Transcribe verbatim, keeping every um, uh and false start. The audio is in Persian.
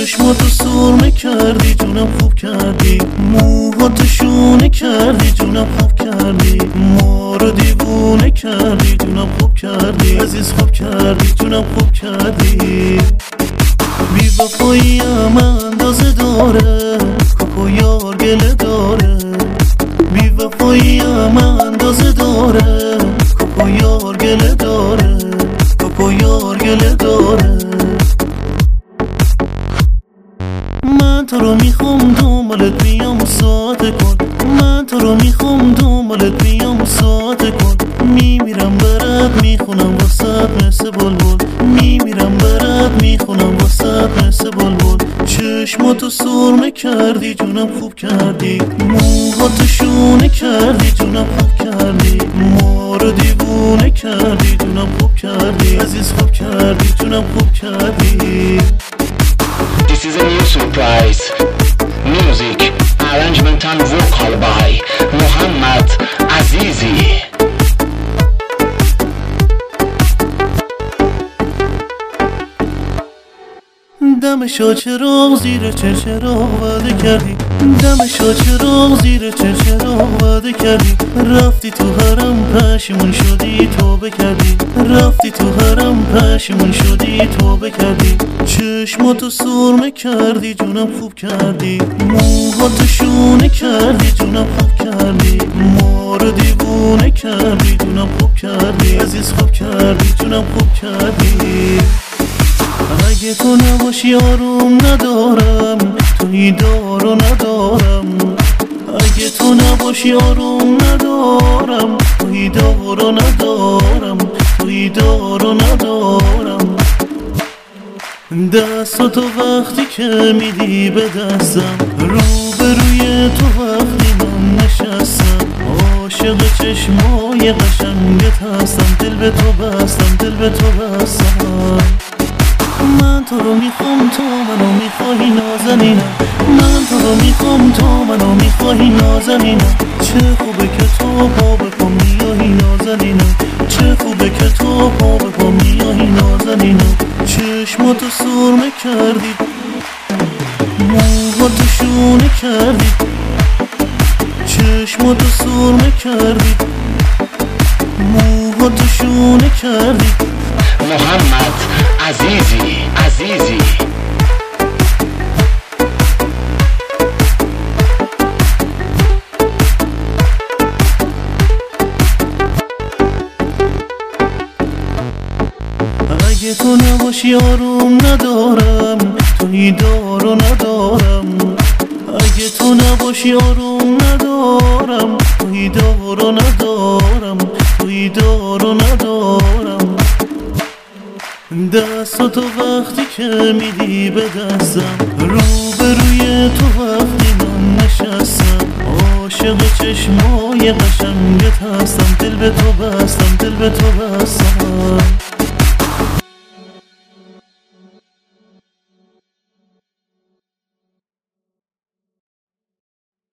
چشماتو سرمه کردی جونم خوب کردی، موهاتو شونه کردی جونم خوب کردی، ما رو دیوونه کردی جونم خوب کردی، عزیز خوب کردی جونم خوب کردی. بی وفایی هم اندازه داره، کاکو یار گله داره. بی وفایی هم اندازه داره، کاکو یار گله داره، کاکو یار گله داره. من تو رو میخوام دنبالت بیام و ساعته کن، من تو رو میخوام دنبالت بیام و ساعته کن. میمیرم برات میخونم واسط مثل بلبل، میمیرم برات میخونم واسط مثل بلبل. چشماتو سرمه کردی جونم خوب کردی، موهاتو شونه کردی جونم خوب کردی، ما رو دیوونه کردی جونم خوب کردی، عزیز خوب کردی جونم خوب کردی. This is a new surprise. Music, arrangement and vocal by Muhammad Azizi. دم شا چراغ زیر چه چراغ وعده کردی، دم شا چراغ زیر چه چراغ وعده کردی. رفتی تو حرم پشیمون شدی توبه کردی، رفتی تو حرم پشیمون شدی توبه کردی. چشماتو سرمه کردی جونم خوب کردی، موهاتو شونه کردی جونم خوب کردی، ما رو دیوونه کردی جونم خوب کردی، عزیز خوب کردی جونم خوب کردی. اگه تو نباشی آروم ندارم، توی دارو ندارم. اگه تو نباشی آروم ندارم، توی دارو ندارم، توی دارو ندارم. دستاتو وقتی که میدی به دستم، روبروی تو وقتی من نشستم. عاشق چشمای قشنگت هستم، دل به تو بستم، دل به تو بستم. من تو رو میخوام تو منو میخواهی نازنینم، من تو رو میخوام تو منو میخواهی نازنینم. چه خوبه که تو پا به پا میایی نازنینم، چه خوبه که تو پا به پا میایی نازنینم. چشماتو سرمه کردی، موهاتو شونه کردی، چشماتو سرمه کردی، موهاتو شونه کردی. Muhammad Azizi, Azizi. اگه تو نباشی آروم ندارم، توی دارو ندارم. اگه تو نباشی آروم ندارم، توی دارو ندارم، توی دارو ندارم. دستاتو وقتی که میدی به دستم، روبروی تو وقتی من نشستم. عاشق چشمای قشنگت هستم، دل به تو بستم، دل به تو بستم.